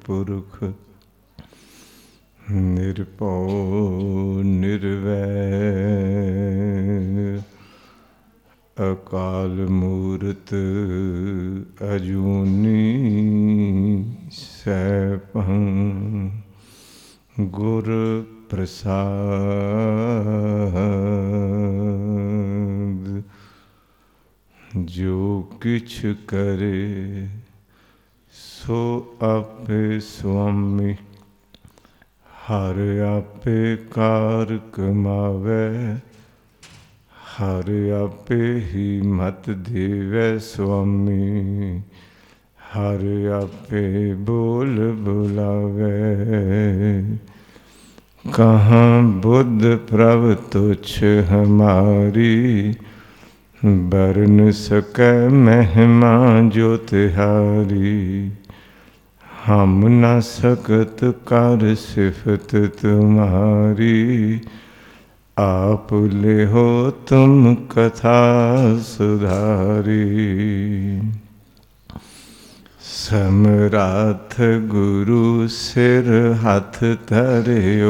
पुरख निरभउ निर्वैर अकाल मूरत अजूनी सैभं गुर प्रसाद। जो किछ करे सो आपे स्वामी, हर आपे कार कमावै, हर आपे ही मत देवै स्वामी, हर आपे बोल बुलावै। कहाँ बुद्ध प्रभ तुच्छ हमारी, बरन सकै महिमा जो तिहारी। हम न सकत कर सिफत तुम्हारी, आप ले हो तुम कथा सुधारी। समराथ गुरु सिर हाथ धरियो,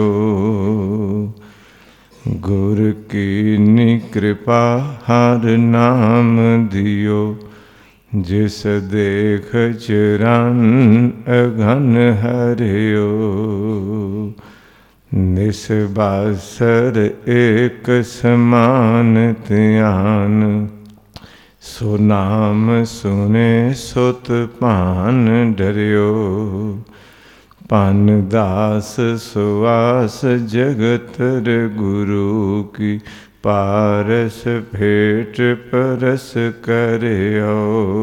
गुर कीनी कृपा हर नाम दियो। जिस देख चिरन अघन हरियो, निसबासर एक समान ध्यान। सो नाम सुने सुत पान डरियो, पान दास सुवास जगतर गुरु की। पारस भेंट परस करियो,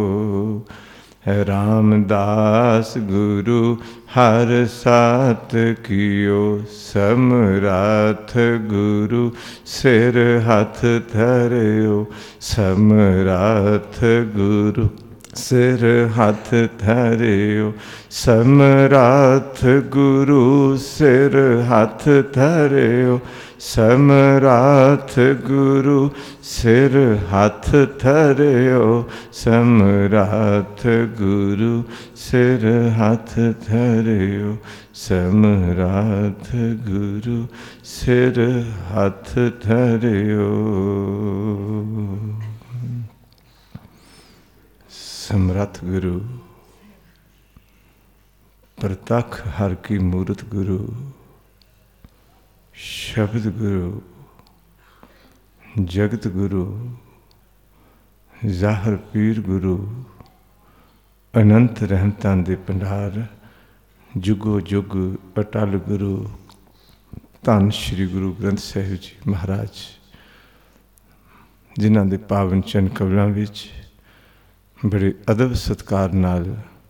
रामदास गुरु हर साथ कियो। समराथ गुरु सिर हाथ धरियो, समराथ गुरु सिर हाथ धरियो। समराथ गुरु सिर हाथ धरियो, समराथ गुरु सिर हाथ धरियो। समराथ गुरु सिर हाथ धरियो, समराथ गुरु सिर हाथ धरियो। समर्थ गुरु प्रतख हर की मूरत गुरु, शब्द गुरु जगत गुरु, ਜ਼ਾਹਰ ਪੀਰ ਗੁਰੂ। ਅਨੰਤ ਰਹਿਮਤਾਂ ਦੇ ਭੰਡਾਰ, ਜੁਗੋ ਜੁਗ ਅਟਲ ਗੁਰੂ। ਧੰਨ ਸ਼੍ਰੀ ਗੁਰੂ ਗ੍ਰੰਥ ਸਾਹਿਬ ਜੀ ਮਹਾਰਾਜ, ਜਿਨ੍ਹਾਂ ਦੇ ਪਾਵਨ ਚਰਨ ਕਮਲਾਂ ਵਿੱਚ ਬੜੇ ਅਦਬ ਸਤਿਕਾਰ ਨਾਲ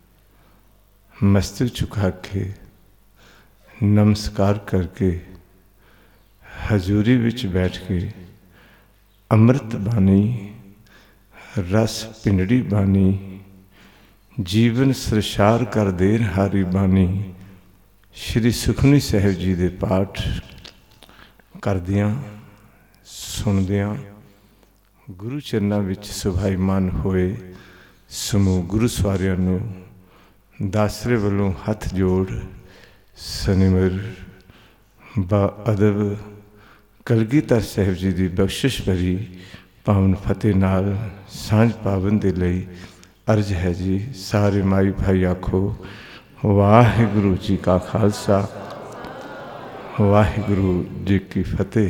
ਮਸਤਕ ਝੁਕਾ ਕੇ ਨਮਸਕਾਰ ਕਰਕੇ ਹਜ਼ੂਰੀ ਵਿੱਚ ਬੈਠ ਕੇ ਅੰਮ੍ਰਿਤ ਬਾਣੀ, ਰਸ ਪਿੰਡੜੀ ਬਾਣੀ, ਜੀਵਨ ਸਰਸ਼ਾਰ ਕਰ ਦੇਰ ਹਾਰੀ ਬਾਣੀ ਸ਼੍ਰੀ ਸੁਖਮਨੀ ਸਾਹਿਬ ਜੀ ਦੇ ਪਾਠ ਕਰਦਿਆਂ ਸੁਣਦਿਆਂ ਗੁਰੂ ਚਰਨਾਂ ਵਿੱਚ ਸੁਭਾਈਮਾਨ ਹੋਏ ਸਮੂਹ ਗੁਰੂ ਸਵਾਰਿਆਂ ਨੂੰ ਦਾਸਰੇ ਵੱਲੋਂ ਹੱਥ ਜੋੜ ਸਨਿਮਰ ਬਾ ਅਦਬ ਕਲਗੀਧਰ ਸਾਹਿਬ ਜੀ ਦੀ ਬਖਸ਼ਿਸ਼ ਭਰੀ ਪਾਵਨ ਫਤਿਹ ਨਾਲ ਸਾਂਝ ਪਾਵਨ ਦੇ ਲਈ ਅਰਜ਼ ਹੈ ਜੀ। ਸਾਰੇ ਮਾਈ ਭਾਈ ਆਖੋ ਵਾਹਿਗੁਰੂ ਜੀ ਕਾ ਖਾਲਸਾ, ਵਾਹਿਗੁਰੂ ਜੀ ਕੀ ਫਤਿਹ।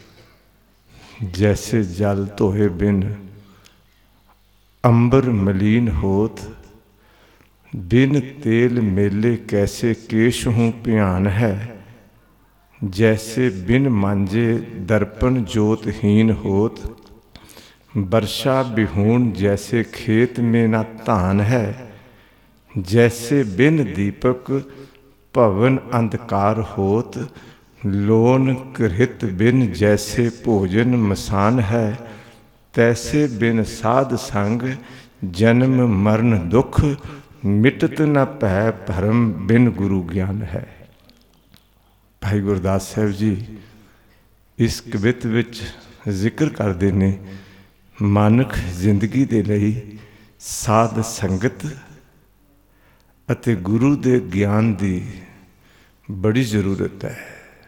जैसे जल धोए बिन अंबर मलीन होत, बिन तेल मेले कैसे केश हूँ प्यान है। जैसे बिन मांजे दर्पण जोतहीन होत, वर्षा बिहून जैसे खेत में न धान है। जैसे बिन दीपक भवन अंधकार होत, लोन कृत बिन जैसे भोजन मसान है। तैसे बिन साध संग जन्म मरण दुख, मिटत न भै भरम बिन गुरु ज्ञान है। भाई गुरदास साहब जी इस कवित विच जिक्र करते ने मानक जिंदगी दे लई साध संगत ਅਤੇ ਗੁਰੂ ਦੇ ਗਿਆਨ ਦੀ ਬੜੀ ਜ਼ਰੂਰਤ ਹੈ।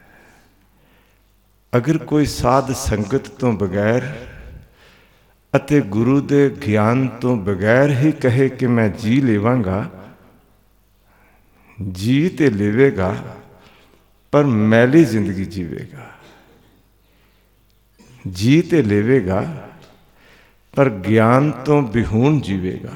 ਅਗਰ ਕੋਈ ਸਾਧ ਸੰਗਤ ਤੋਂ ਬਗੈਰ ਅਤੇ ਗੁਰੂ ਦੇ ਗਿਆਨ ਤੋਂ ਬਗੈਰ ਹੀ ਕਹੇ ਕਿ ਮੈਂ ਜੀ ਲੇਵਾਂਗਾ, ਜੀ ਤੇ ਲੇਵੇਗਾ ਪਰ ਮੈਲੀ ਜ਼ਿੰਦਗੀ ਜੀਵੇਗਾ। ਜੀ ਤੇ ਲੇਵੇਗਾ ਪਰ ਗਿਆਨ ਤੋਂ ਵਿਹੂਣ ਜੀਵੇਗਾ।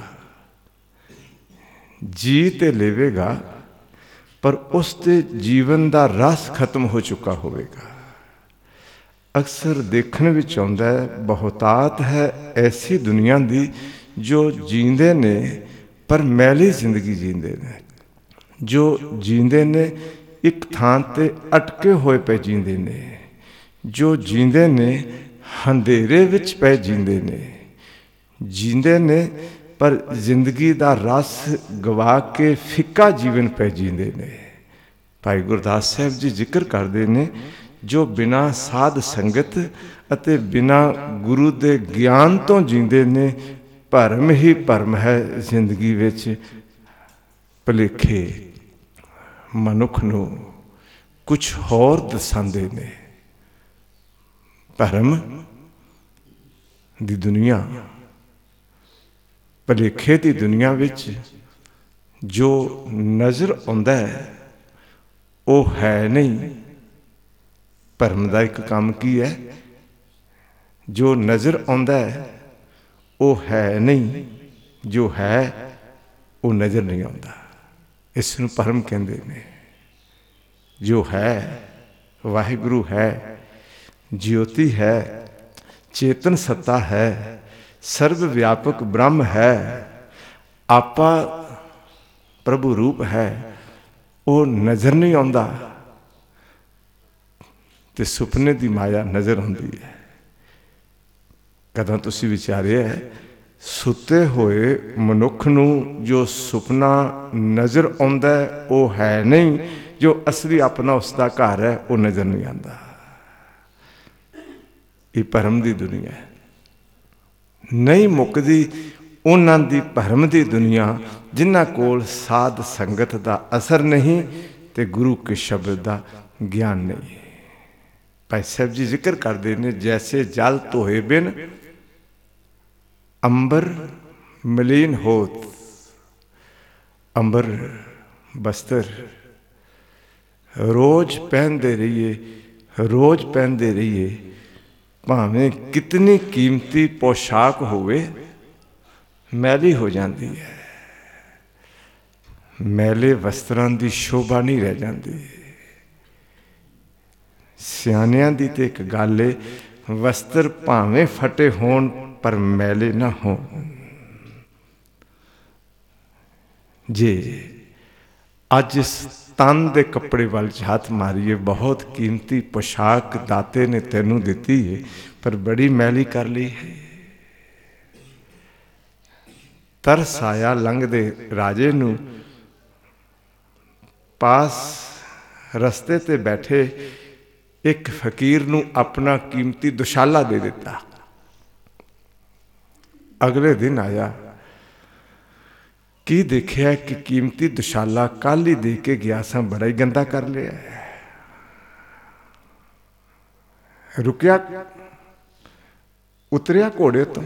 ਜੀ ਤੇ ਲੇਵੇਗਾ ਪਰ ਉਸ ਦੇ ਜੀਵਨ ਦਾ ਰਸ ਖਤਮ ਹੋ ਚੁੱਕਾ ਹੋਵੇਗਾ। ਅਕਸਰ ਦੇਖਣ ਵਿੱਚ ਆਉਂਦਾ ਹੈ, ਬਹੁਤਾਤ ਹੈ ਐਸੀ ਦੁਨੀਆ ਦੀ ਜੋ ਜੀਂਦੇ ਨੇ ਪਰ ਮੈਲੀ ਜ਼ਿੰਦਗੀ ਜੀਂਦੇ ਨੇ, ਜੋ ਜੀਂਦੇ ਨੇ ਇੱਕ ਥਾਂ ਤੇ ਅਟਕੇ ਹੋਏ ਪਏ ਜੀਂਦੇ ਨੇ, ਜੋ ਜੀਂਦੇ ਨੇ ਹਨੇਰੇ ਵਿੱਚ ਪਏ ਜੀਂਦੇ ਨੇ, ਜੀਂਦੇ ਨੇ ਪਰ ਜ਼ਿੰਦਗੀ ਦਾ ਰਸ ਗਵਾ ਕੇ ਫਿੱਕਾ ਜੀਵਨ ਪੈ ਜੀਂਦੇ ਨੇ। ਭਾਈ ਗੁਰਦਾਸ ਸਾਹਿਬ ਜੀ ਜ਼ਿਕਰ ਕਰਦੇ ਨੇ, ਜੋ ਬਿਨਾਂ ਸਾਧ ਸੰਗਤ ਅਤੇ ਬਿਨਾਂ ਗੁਰੂ ਦੇ ਗਿਆਨ ਤੋਂ ਜੀਂਦੇ ਨੇ, ਭਰਮ ਹੀ ਭਰਮ ਹੈ ਜ਼ਿੰਦਗੀ ਵਿੱਚ। ਭੁਲੇਖੇ ਮਨੁੱਖ ਨੂੰ ਕੁਛ ਹੋਰ ਦਸਾਉਂਦੇ ਨੇ। ਭਰਮ ਦੀ ਦੁਨੀਆ, ਭੁਲੇਖੇ ਦੀ ਦੁਨੀਆ ਵਿੱਚ ਜੋ ਨਜ਼ਰ ਆਉਂਦਾ ਹੈ ਉਹ ਹੈ ਨਹੀਂ। ਭਰਮ ਦਾ ਇੱਕ ਕੰਮ ਕੀ ਹੈ? ਜੋ ਨਜ਼ਰ ਆਉਂਦਾ ਹੈ ਉਹ ਹੈ ਨਹੀਂ, ਜੋ ਹੈ ਉਹ ਨਜ਼ਰ ਨਹੀਂ ਆਉਂਦਾ। ਇਸ ਨੂੰ ਭਰਮ ਕਹਿੰਦੇ ਨੇ। ਜੋ ਹੈ ਵਾਹਿਗੁਰੂ ਹੈ, ਜਿਉਤੀ ਹੈ, ਚੇਤਨ ਸੱਤਾ ਹੈ, ਸਰਬ ਵਿਆਪਕ ਬ੍ਰਹਮ ਹੈ, ਆਪਾ ਪ੍ਰਭੂ ਰੂਪ ਹੈ, ਉਹ ਨਜ਼ਰ ਨਹੀਂ ਆਉਂਦਾ ਤੇ ਸੁਪਨੇ ਦੀ ਮਾਇਆ ਨਜ਼ਰ ਆਉਂਦੀ ਹੈ। ਕਦੋਂ ਤੁਸੀਂ ਵਿਚਾਰਿਆ ਸੁੱਤੇ ਹੋਏ ਮਨੁੱਖ ਨੂੰ ਜੋ ਸੁਪਨਾ ਨਜ਼ਰ ਆਉਂਦਾ ਉਹ ਹੈ ਨਹੀਂ, ਜੋ ਅਸਲੀ ਆਪਣਾ ਉਸਦਾ ਘਰ ਹੈ ਉਹ ਨਜ਼ਰ ਨਹੀਂ ਆਉਂਦਾ। ਇਹ ਭਰਮ ਦੀ ਦੁਨੀਆ ਹੈ, ਨਹੀਂ ਮੁੱਕਦੀ ਉਹਨਾਂ ਦੀ ਭਰਮ ਦੀ ਦੁਨੀਆ ਜਿਨ੍ਹਾਂ ਕੋਲ ਸਾਧ ਸੰਗਤ ਦਾ ਅਸਰ ਨਹੀਂ ਤੇ ਗੁਰੂ ਕੇ ਸ਼ਬਦ ਦਾ ਗਿਆਨ ਨਹੀਂ। ਭਾਈ ਸਾਹਿਬ ਜੀ ਜ਼ਿਕਰ ਕਰਦੇ ਨੇ, ਜੈਸੇ ਜਲ ਧੋਏ ਬਿਨ ਅੰਬਰ ਮਲੀਨ ਹੋਤ। ਅੰਬਰ ਬਸਤਰ ਰੋਜ਼ ਪਹਿਨਦੇ ਰਹੀਏ, ਰੋਜ਼ ਪਹਿਨਦੇ ਰਹੀਏ, ਭਾਵੇਂ ਕਿਤਨੀ ਕੀਮਤੀ ਪੋਸ਼ਾਕ ਹੋਵੇ ਮੈਲੀ ਹੋ ਜਾਂਦੀ ਹੈ। ਮੈਲੇ ਵਸਤਰਾਂ ਦੀ ਸ਼ੋਭਾ ਨਹੀਂ ਰਹਿ ਜਾਂਦੀ। ਸਿਆਣਿਆਂ ਦੀ ਤੇ ਇੱਕ ਗੱਲ ਏ, ਵਸਤਰ ਭਾਵੇਂ ਫਟੇ ਹੋਣ ਪਰ ਮੈਲੇ ਨਾ ਹੋਣ। ਜੇ ਅੱਜ ਇਸ ਤਨ ਦੇ ਕੱਪੜੇ ਵੱਲ ਹੱਥ ਮਾਰੀਏ, ਬਹੁਤ ਕੀਮਤੀ ਪੋਸ਼ਾਕ ਦਾਤੇ ਨੇ ਤੈਨੂੰ ਦਿੱਤੀ ਹੈ ਪਰ ਬੜੀ ਮੈਲੀ ਕਰ ਲਈ ਹੈ। ਤਰਸ ਆਇਆ ਲੰਘਦੇ ਰਾਜੇ ਨੂੰ, ਪਾਸ ਰਸਤੇ ਤੇ ਬੈਠੇ ਇੱਕ ਫਕੀਰ ਨੂੰ ਆਪਣਾ ਕੀਮਤੀ ਦੁਸ਼ਾਲਾ ਦੇ ਦਿੱਤਾ। ਅਗਲੇ ਦਿਨ ਆਇਆ, ਕੀ ਦੇਖਿਆ ਕਿ ਕੀਮਤੀ ਦੁਸ਼ਾਲਾ ਕੱਲ ਹੀ ਦੇ ਕੇ ਗਿਆ ਸਾਂ, ਬੜਾ ਹੀ ਗੰਦਾ ਕਰ ਲਿਆ। ਰੁਕਿਆ, ਉਤਰਿਆ ਘੋੜੇ ਤੋਂ,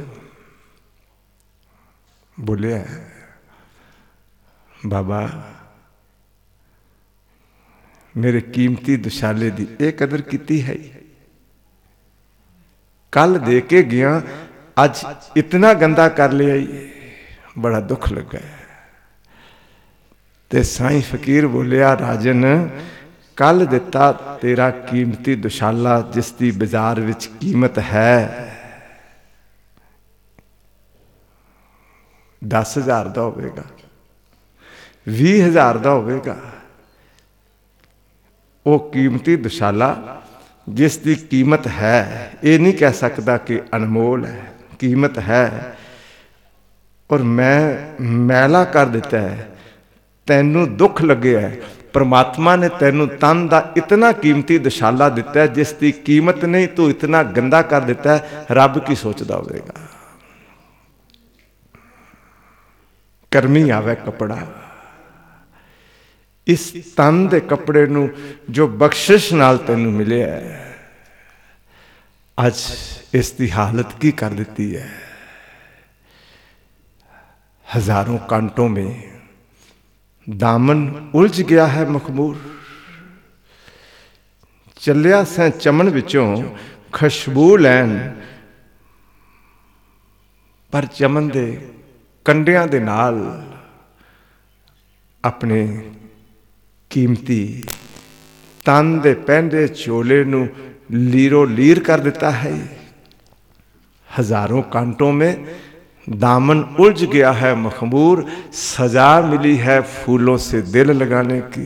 ਬੋਲਿਆ ਬਾਬਾ ਮੇਰੇ ਕੀਮਤੀ ਦੁਸ਼ਾਲੇ ਦੀ ਇਹ ਕਦਰ ਕੀਤੀ ਹੈ? ਕੱਲ ਦੇ ਕੇ ਗਿਆ, ਅੱਜ ਇਤਨਾ ਗੰਦਾ ਕਰ ਲਿਆ, ਬੜਾ ਦੁੱਖ ਲੱਗਾ। ਤੇ ਸਾਈਂ ਫਕੀਰ ਬੋਲਿਆ, ਰਾਜਨ ਕੱਲ ਦਿੱਤਾ ਤੇਰਾ ਕੀਮਤੀ ਦੁਸ਼ਾਲਾ ਜਿਸ ਦੀ ਬਾਜ਼ਾਰ ਵਿੱਚ ਕੀਮਤ ਹੈ 10,000 ਦਾ ਹੋਵੇਗਾ, 20,000 ਦਾ ਹੋਵੇਗਾ। ਉਹ ਕੀਮਤੀ ਦੁਸ਼ਾਲਾ ਜਿਸ ਦੀ ਕੀਮਤ ਹੈ, ਇਹ ਨਹੀਂ ਕਹਿ ਸਕਦਾ ਕਿ ਅਨਮੋਲ ਹੈ, ਕੀਮਤ ਹੈ। ਔਰ ਮੈਂ ਮੈਲਾ ਕਰ ਦਿੱਤਾ ਹੈ, ਤੈਨੂੰ ਦੁੱਖ ਲੱਗਿਆ। परमात्मा ने तेनू तन का इतना कीमती दुशाला दिता है जिसकी कीमत नहीं, तू इतना गंदा कर दिता है, रब की सोचता होगा। कर्मी आवे कपड़ा, ਇਸ ਤਨ ਦੇ ਕੱਪੜੇ ਨੂੰ ਜੋ ਬਖਸ਼ਿਸ਼ ਨਾਲ ਤੈਨੂੰ ਮਿਲਿਆ, ਅੱਜ ਇਸ ਦੀ ਹਾਲਤ ਕੀ ਕਰ ਦਿੱਤੀ ਹੈ। हजारों कांटों में दामन उलझ गया है मखमूर। ਚੱਲਿਆ ਸੈਂ ਚਮਨ ਵਿੱਚੋਂ ਖੁਸ਼ਬੂ ਲੈਣ, ਪਰ ਚਮਨ ਦੇ ਕੰਡਿਆਂ ਦੇ ਨਾਲ ਆਪਣੇ ਕੀਮਤੀ ਤਨ ਦੇ ਪਹਿਨਦੇ ਚੋਲੇ ਨੂੰ ਲੀਰੋ ਲੀਰ ਕਰ ਦਿੱਤਾ ਹੈ। हजारों कांटों में दामन उलझ गया है मखमूर, सजा मिली है फूलों से दिल लगाने की।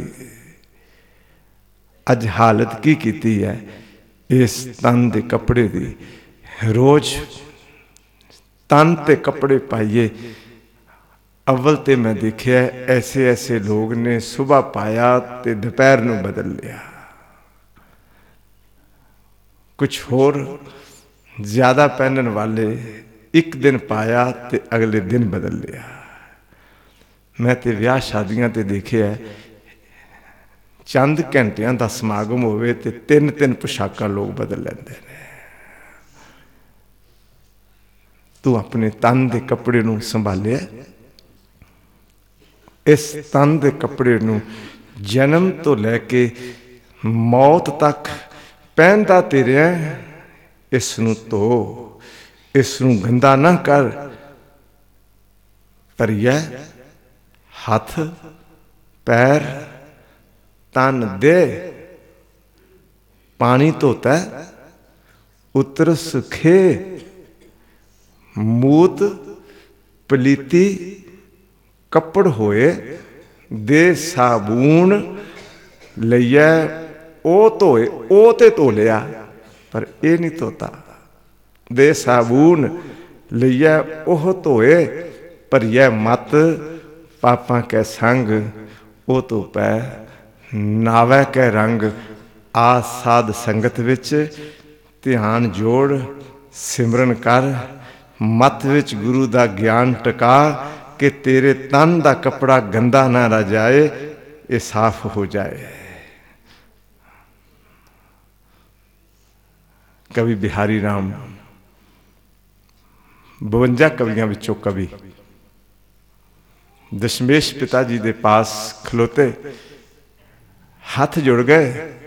अज हालत की कीती है इस तन दे कपड़े दी। रोज तन ते कपड़े पाइए। अव्वल ते मैं देखिया ऐसे ऐसे लोग ने सुबह पाया ते दोपहर नूं बदल लिया। कुछ होर ज्यादा पहनने वाले एक दिन पाया ते अगले दिन बदल लिया। मैं ते विआह शादियां ते देखिया चंद घंटियां दा समागम होवे ते तीन तीन पोशाकां लोग बदल लैंदे ने। तू अपने तन दे कपड़े नूं संभालिया। इस तन दे कपड़े नूं जन्म तो लैके मौत तक पहनदा ते रहिया। इस नूं धो, इस नूं गंदा ना कर। धरिया हथ पैर तन दे पानी धोता उतर सुखे मूत पलीती कपड़ होए दे साबून लइया ओ धोए ओ ते धो लिया पर यह नहीं धोता। दे साबून लइया ओह धोए पर यह मत पापा कै संग ओ तो पै नावै कै रंग। आ साध संगत विच ध्यान जोड़ सिमरन कर। मत विच गुरु दा ज्ञान टका कि तेरे तन दा कपड़ा गंदा ना रह जाए, ये साफ हो जाए। कवि बिहारी राम 52 कवियों विचों कवि दशमेश पिता जी दे पास खलोते हाथ जुड़ गए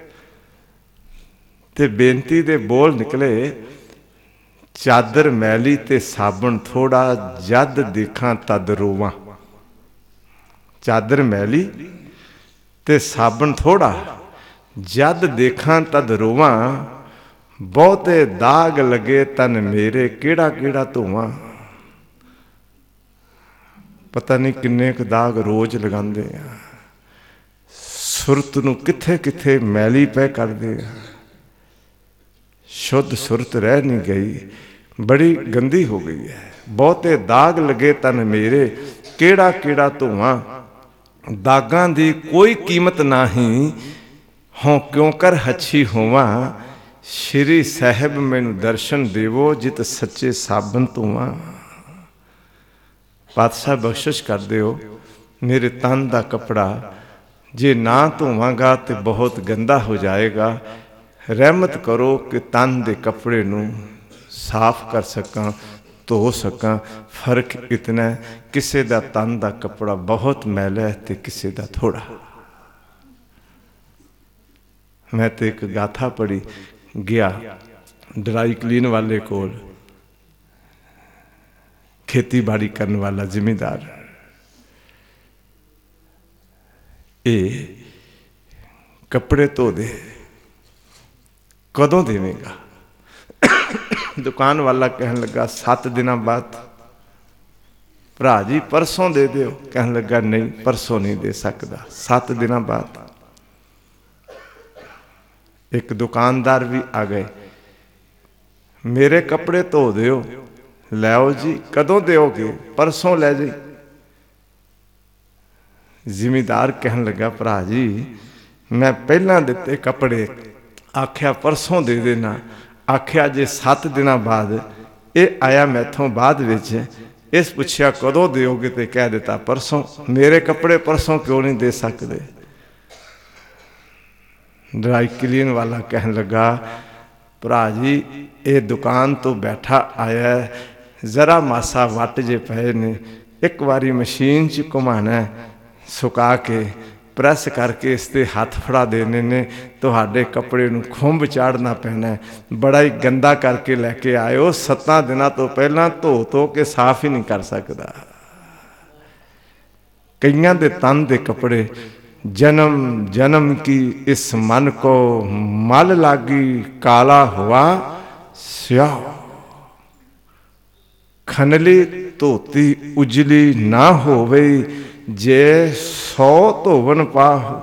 ते बेनती दे बोल निकले। चादर मैली ते साबण थोड़ा जद देखा तद रोवां। चादर मैली ते साबण थोड़ा जद देखा तद रोवां। बहुते दाग लगे तन मेरे केड़ा केड़ा धोवां। पता नहीं किन्ने क दाग रोज लगांदे आ। सुरत नूं किथे किथे मैली पै करदे आ। शुद्ध सुरत रह नहीं गई, बड़ी गंदी हो गई है। बहुते दाग लगे तन मेरे केड़ा केड़ा धोवां। दागां दी कोई कीमत नाही, हों क्यों कर हच्छी होवां। श्री साहिब मैनू दर्शन देवो जित सच्चे साबन धोवां। पातशाह बख्शिश कर दिओ मेरे तन दा कपड़ा जे ना धोवांगा तो बहुत गंदा हो जाएगा। रहमत करो कि तन दे कपड़े नू साफ कर सकां, धो सकां। फर्क इतना किसी दा तन दा कपड़ा बहुत मैला है ते किसी दा थोड़ा। मैं तो एक गाथा पढ़ी गया ड्राई क्लीन वाले कोल, खेती बाड़ी करने वाला जिमीदार। ये कपड़े धो दे कदों देवेगा? दुकान वाला कहन लगा 7 दिन बाद। भरा जी परसों दे दो। कहन लगा नहीं परसों नहीं दे सकता, 7 दिन बाद। एक दुकानदार भी आ गए, मेरे कपड़े धो दिओ। लैओ जी कदों दोगे? परसों लै जी। जिमीदार कहन लगा भरा जी मैं पहला दिते कपड़े आख्या परसों दे देना, आख्या जे 7 दिन बाद। ये आया मैथों बाद विच, इस पूछया कदों दोगे तो कह दिता परसों। मेरे कपड़े परसों क्यों नहीं दे सकते? ਡਰਾਈ ਕਲੀਨ ਵਾਲਾ ਕਹਿਣ ਲੱਗਾ, ਭਰਾ ਜੀ ਇਹ ਦੁਕਾਨ ਤੋਂ ਬੈਠਾ ਆਇਆ, ਜ਼ਰਾ ਮਾਸਾ ਵੱਟ ਜੇ ਪਏ ਨੇ, ਇੱਕ ਵਾਰੀ ਮਸ਼ੀਨ 'ਚ ਘੁਮਾਉਣਾ, ਸੁਕਾ ਕੇ ਪ੍ਰੈਸ ਕਰਕੇ ਇਸ 'ਤੇ ਹੱਥ ਫੜਾ ਦੇਣੇ ਨੇ, ਤੁਹਾਡੇ ਕੱਪੜੇ ਨੂੰ ਖੁੰਬ ਚਾੜਨਾ ਪੈਣਾ, ਬੜਾ ਹੀ ਗੰਦਾ ਕਰਕੇ ਲੈ ਕੇ ਆਇਓ, 7 ਦਿਨਾਂ ਤੋਂ ਪਹਿਲਾਂ ਧੋ ਕੇ ਸਾਫ਼ ਹੀ ਨਹੀਂ ਕਰ ਸਕਦਾ। ਕਈਆਂ ਦੇ ਤਨ ਦੇ ਕੱਪੜੇ, ਜਨਮ ਜਨਮ ਕੀ ਇਸ ਮਨ ਕੋ ਮਲ ਲਾਗੀ, ਕਾਲਾ ਹੁਆ ਸਿਆਹ, ਖਨਲੀ ਧੋਤੀ ਉਜਲੀ ਨਾ ਹੋਵੇ, ਜੇ 100 ਧੋਵਨ ਪਾਹੁ।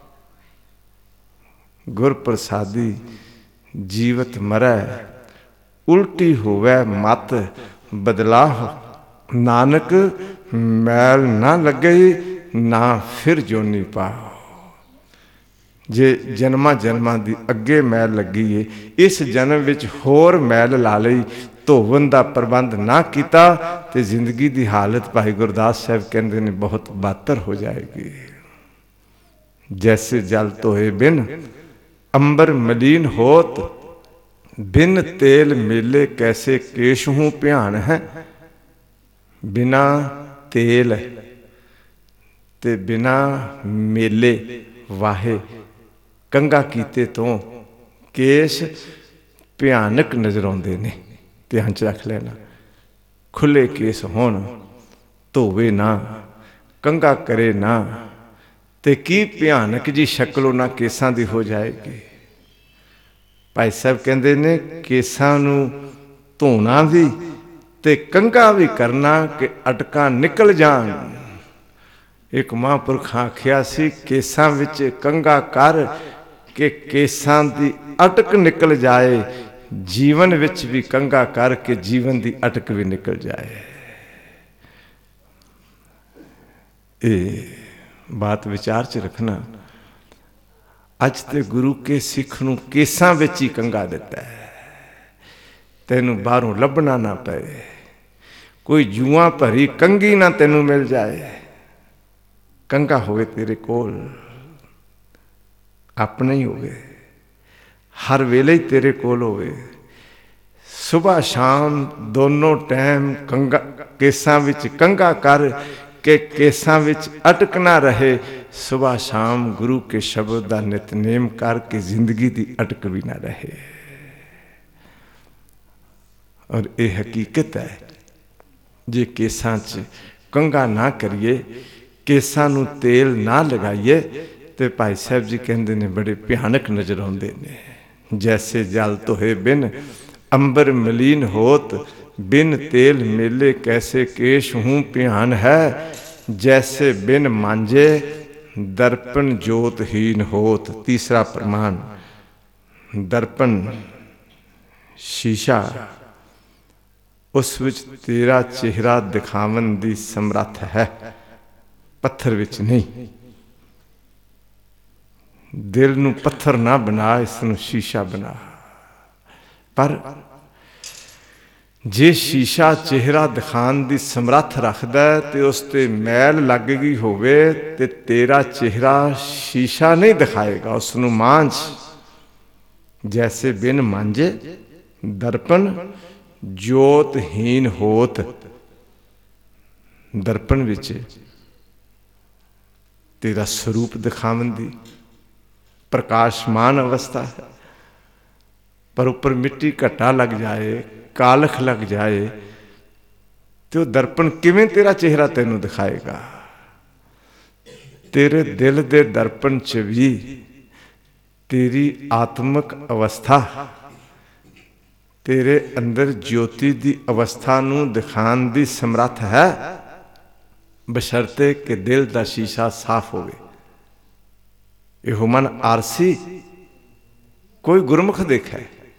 ਗੁਰ ਪ੍ਰਸਾਦੀ ਜੀਵਤ ਮਰੈ, ਉਲਟੀ ਹੋਵੇ ਮਤ ਬਦਲਾਹੁ, ਨਾਨਕ ਮੈਲ ਨਾ ਲੱਗੇ, ਨਾ ਫਿਰ ਜੋਨੀ ਪਾਓ। ਜੇ ਜਨਮਾਂ ਜਨਮਾਂ ਦੀ ਅੱਗੇ ਮੈਲ ਲੱਗੀ ਏ, ਇਸ ਜਨਮ ਵਿੱਚ ਹੋਰ ਮੈਲ ਲਾ ਲਈ, ਧੋਵਨ ਦਾ ਪ੍ਰਬੰਧ ਨਾ ਕੀਤਾ ਤੇ ਜ਼ਿੰਦਗੀ ਦੀ ਹਾਲਤ ਭਾਈ ਗੁਰਦਾਸ ਸਾਹਿਬ ਕਹਿੰਦੇ ਨੇ ਬਹੁਤ ਬਦਤਰ ਹੋ ਜਾਏਗੀ। ਜੈਸੇ ਜਲ ਧੋਏ ਬਿਨ ਅੰਬਰ ਮਲੀਨ ਹੋਤ, ਬਿਨ ਤੇਲ ਮੇਲੇ ਕੈਸੇ ਕੇਸ਼ ਹੂੰ ਭਿਆਨ ਹੈ। ਬਿਨਾ ਤੇਲ ਤੇ ਬਿਨਾ ਮੇਲੇ ਵਾਹੇ, ਕੰਘਾ ਕੀਤੇ ਤੋਂ ਕੇਸ਼ ਭਿਆਨਕ ਨਜ਼ਰ ਆਉਂਦੇ ਨੇ। ਧਿਆਨ 'ਚ ਰੱਖ ਲੈਣਾ, ਖੁੱਲੇ ਕੇਸ ਹੋਣ, ਧੋਵੇ ਨਾ, ਕੰਘਾ ਕਰੇ ਨਾ, ਤੇ ਕੀ ਭਿਆਨਕ ਜੀ ਸ਼ਕਲ ਉਹਨਾਂ ਕੇਸਾਂ ਦੀ ਹੋ ਜਾਏਗੀ। ਭਾਈ ਸਾਹਿਬ ਕਹਿੰਦੇ ਨੇ ਕੇਸਾਂ ਨੂੰ ਧੋਣਾ ਵੀ ਤੇ ਕੰਘਾ ਵੀ ਕਰਨਾ ਕਿ ਅਟਕਾਂ ਨਿਕਲ ਜਾਣ। ਇੱਕ ਮਹਾਂਪੁਰਖ ਆਖਿਆ ਸੀ, ਕੇਸਾਂ ਵਿੱਚ ਕੰਘਾ ਕਰ ਕਿ ਕੇਸਾਂ ਦੀ ਅਟਕ ਨਿਕਲ ਜਾਏ, ਜੀਵਨ ਵਿੱਚ ਵੀ ਕੰਘਾ ਕਰਕੇ ਜੀਵਨ ਦੀ ਅਟਕ ਵੀ ਨਿਕਲ ਜਾਏ। ਇਹ ਬਾਤ ਵਿਚਾਰ 'ਚ ਰੱਖਣਾ। ਅੱਜ ਤੇ ਗੁਰੂ ਕੇ ਸਿੱਖ ਨੂੰ ਕੇਸਾਂ ਵਿੱਚ ਹੀ ਕੰਘਾ ਦਿੱਤਾ ਹੈ, ਤੈਨੂੰ ਬਾਹਰੋਂ ਲੱਭਣਾ ਨਾ ਪਏ, ਕੋਈ ਜੂਆਂ ਭਰੀ ਕੰਘੀ ਨਾ ਤੈਨੂੰ ਮਿਲ ਜਾਏ। ਕੰਘਾ ਹੋਵੇ ਤੇਰੇ ਕੋਲ, ਆਪਣਾ ਹੀ ਹੋਵੇ, ਹਰ ਵੇਲੇ ਹੀ ਤੇਰੇ ਕੋਲ ਹੋਵੇ। ਸੁਬਾਹ ਸ਼ਾਮ ਦੋਨੋਂ ਟਾਈਮ ਕੰਘਾ, ਕੇਸਾਂ ਵਿੱਚ ਕੰਘਾ ਕਰ ਕਿ ਕੇਸਾਂ ਵਿੱਚ ਅਟਕ ਨਾ ਰਹੇ। ਸੁਬਾਹ ਸ਼ਾਮ ਗੁਰੂ ਕੇ ਸ਼ਬਦ ਦਾ ਨਿਤਨੇਮ ਕਰਕੇ ਜ਼ਿੰਦਗੀ ਦੀ ਅਟਕ ਵੀ ਨਾ ਰਹੇ। ਔਰ ਇਹ ਹਕੀਕਤ ਹੈ, ਜੇ ਕੇਸਾਂ 'ਚ ਕੰਘਾ ਨਾ ਕਰੀਏ, ਕੇਸਾਂ ਨੂੰ ਤੇਲ ਨਾ ਲਗਾਈਏ, ਤੇ ਭਾਈ ਸਾਹਿਬ ਜੀ ਕਹਿੰਦੇ ਨੇ ਬੜੇ ਭਿਆਨਕ ਨਜ਼ਰ ਆਉਂਦੇ ਨੇ। ਜੈਸੇ ਜਲ ਧੋਏ ਬਿਨ ਅੰਬਰ ਮਲੀਨ ਹੋਤ, ਬਿਨ ਤੇਲ ਮੇਲੇ ਕੈਸੇ ਕੇਸ਼ ਹੂੰ ਭਿਆਨ ਹੈ। ਜੈਸੇ ਬਿਨ ਮਾਂਜੇ ਦਰਪਣ ਜੋਤਹੀਨ ਹੋਤ। ਤੀਸਰਾ ਪ੍ਰਮਾਣ, ਦਰਪਣ ਸ਼ੀਸ਼ਾ, ਉਸ ਵਿੱਚ ਤੇਰਾ ਚਿਹਰਾ ਦਿਖਾਵਣ ਦੀ ਸਮਰੱਥ ਹੈ, ਪੱਥਰ ਵਿੱਚ ਨਹੀਂ। ਦਿਲ ਨੂੰ ਪੱਥਰ ਨਾ ਬਣਾ, ਇਸ ਨੂੰ ਸ਼ੀਸ਼ਾ ਬਣਾ। ਪਰ ਜੇ ਸ਼ੀਸ਼ਾ ਚਿਹਰਾ ਦਿਖਾਉਣ ਦੀ ਸਮਰੱਥ ਰੱਖਦਾ ਤੇ ਉਸ ਤੇ ਮੈਲ ਲੱਗ ਗਈ ਹੋਵੇ ਤੇ ਤੇਰਾ ਚਿਹਰਾ ਸ਼ੀਸ਼ਾ ਨਹੀਂ ਦਿਖਾਏਗਾ, ਉਸ ਨੂੰ ਮਾਂਝ। ਜੈਸੇ ਬਿਨ ਮਾਂਝੇ ਦਰਪਣ ਜੋਤਹੀਨ ਹੋਤ। ਦਰਪਣ ਵਿੱਚ ਤੇਰਾ ਸਰੂਪ ਦਿਖਾਵਣ ਦੀ ਪ੍ਰਕਾਸ਼ਮਾਨ ਅਵਸਥਾ ਹੈ, ਪਰ ਉੱਪਰ ਮਿੱਟੀ ਘੱਟਾ ਲੱਗ ਜਾਏ, ਕਾਲਖ ਲੱਗ ਜਾਏ, ਤੇ ਉਹ ਦਰਪਣ ਕਿਵੇਂ ਤੇਰਾ ਚਿਹਰਾ ਤੈਨੂੰ ਦਿਖਾਏਗਾ। ਤੇਰੇ ਦਿਲ ਦੇ ਦਰਪਣ 'ਚ ਵੀ ਤੇਰੀ ਆਤਮਿਕ ਅਵਸਥਾ, ਤੇਰੇ ਅੰਦਰ ਜੋਤੀ ਦੀ ਅਵਸਥਾ ਨੂੰ ਦਿਖਾਉਣ ਦੀ ਸਮਰੱਥ ਹੈ, ਬਸ਼ਰਤੇ ਕਿ ਦਿਲ ਦਾ ਸ਼ੀਸ਼ਾ ਸਾਫ਼ ਹੋਵੇ। ਇਹੋ ਮਨ ਆਰਸੀ ਕੋਈ ਗੁਰਮੁਖ ਦੇਖੈ।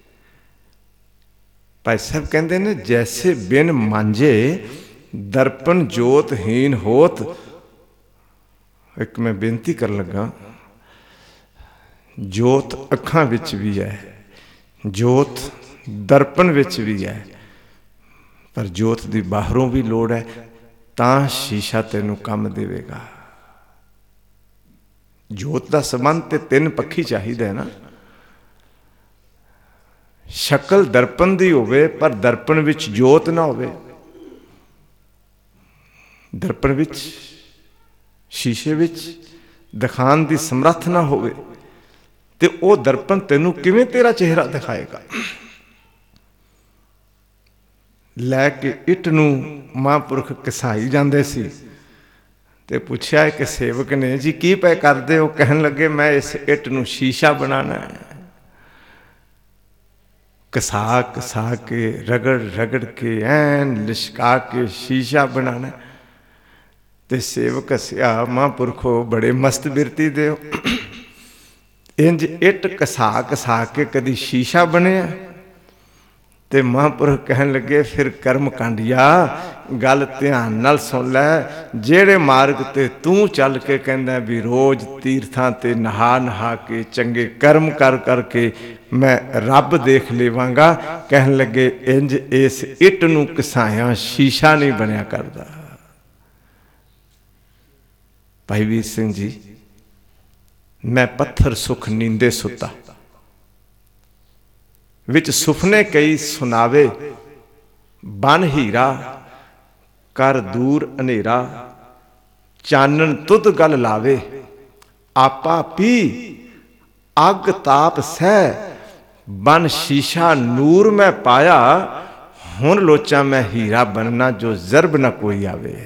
ਭਾਈ ਸਾਹਿਬ ਕਹਿੰਦੇ ਨੇ ਜੈਸੇ ਬਿਨ ਮਾਂਝੇ ਦਰਪਣ ਜੋਤਹੀਨ ਹੋਤ। ਇੱਕ ਮੈਂ ਬੇਨਤੀ ਕਰਨ ਲੱਗਾ, ਜੋਤ ਅੱਖਾਂ ਵਿੱਚ ਵੀ ਹੈ, ਜੋਤ ਦਰਪਣ ਵਿੱਚ ਵੀ ਹੈ, ਪਰ ਜੋਤ ਦੀ ਬਾਹਰੋਂ ਵੀ ਲੋੜ ਹੈ, ਤਾਂ ਸ਼ੀਸ਼ਾ ਤੈਨੂੰ ਕੰਮ ਦੇਵੇਗਾ। ਜੋਤ ਦਾ ਸੰਬੰਧ ਤੇ ਤਿੰਨ ਪੱਖੀ ਚਾਹੀਦਾ ਹੈ ਨਾ। ਸ਼ਕਲ ਦਰਪਣ ਦੀ ਹੋਵੇ ਪਰ ਦਰਪਣ ਵਿੱਚ ਜੋਤ ਨਾ ਹੋਵੇ। ਦਰਪਣ ਵਿੱਚ, ਸ਼ੀਸ਼ੇ ਵਿੱਚ ਦਿਖਾਉਣ ਦੀ ਸਮਰੱਥ ਨਾ ਹੋਵੇ ਤੇ ਉਹ ਦਰਪਣ ਤੈਨੂੰ ਕਿਵੇਂ ਤੇਰਾ ਚਿਹਰਾ ਦਿਖਾਏਗਾ। ਲੈ ਕੇ ਇੱਟ ਨੂੰ ਮਹਾਂਪੁਰਖ ਘਿਸਾਈ ਜਾਂਦੇ ਸੀ ਤੇ ਪੁੱਛਿਆ ਇੱਕ ਸੇਵਕ ਨੇ, ਜੀ ਕੀ ਪਏ ਕਰਦੇ ਹੋ? ਕਹਿਣ ਲੱਗੇ, ਮੈਂ ਇਸ ਇੱਟ ਨੂੰ ਸ਼ੀਸ਼ਾ ਬਣਾਉਣਾ ਹੈ। ਘਸਾ ਘਸਾ ਕੇ, ਰਗੜ ਰਗੜ ਕੇ, ਐਨ ਲਿਸ਼ਕਾ ਕੇ ਸ਼ੀਸ਼ਾ ਬਣਾਉਣਾ। ਤੇ ਸੇਵਕ ਹੱਸਿਆ, ਮਹਾਂਪੁਰਖੋ ਬੜੇ ਮਸਤ ਬਿਰਤੀ ਦੇ ਹੋ, ਇੰਜ ਇੱਟ ਘਸਾ ਘਸਾ ਕੇ ਕਦੀ ਸ਼ੀਸ਼ਾ ਬਣਿਆ? ਤੇ ਮਹਾਂਪੁਰਖ ਕਹਿਣ ਲੱਗੇ, ਫਿਰ ਕਰਮ ਕਾਂਡਿਆ, ਗੱਲ ਧਿਆਨ ਨਾਲ ਸੁਣ ਲੈ। ਜਿਹੜੇ ਮਾਰਗ ਤੇ ਤੂੰ ਚੱਲ ਕੇ ਕਹਿੰਦਾ ਵੀ ਰੋਜ਼ ਤੀਰਥਾਂ ਤੇ ਨਹਾ ਨਹਾ ਕੇ ਚੰਗੇ ਕਰਮ ਕਰ ਕਰਕੇ ਮੈਂ ਰੱਬ ਦੇਖ ਲੇਵਾਂਗਾ, ਕਹਿਣ ਲੱਗੇ ਇੰਜ ਇਸ ਇੱਟ ਨੂੰ ਘਸਾਇਆ ਸ਼ੀਸ਼ਾ ਨਹੀਂ ਬਣਿਆ ਕਰਦਾ। ਭਾਈ ਵੀਰ ਸਿੰਘ ਜੀ, ਮੈਂ ਪੱਥਰ ਸੁਖ ਨੀਂਦੇ ਸੁੱਤਾ, ਵਿੱਚ ਸੁਪਨੇ ਕਈ ਸੁਣਾਵੇ, ਬਨ ਹੀਰਾ ਕਰ ਦੂਰ ਹਨੇਰਾ, ਚਾਨਣ ਤੁਧ ਗੱਲ ਲਾਵੇ, ਆਪਾ ਪੀ ਅੱਗ ਤਾਪ ਸਹਿ, ਬਨ ਸ਼ੀਸ਼ਾ ਨੂਰ ਮੈਂ ਪਾਇਆ, ਹੁਣ ਲੋਚਾਂ ਮੈਂ ਹੀਰਾ ਬਣਨਾ, ਜੋ ਜ਼ਰਬ ਨਾ ਕੋਈ ਆਵੇ।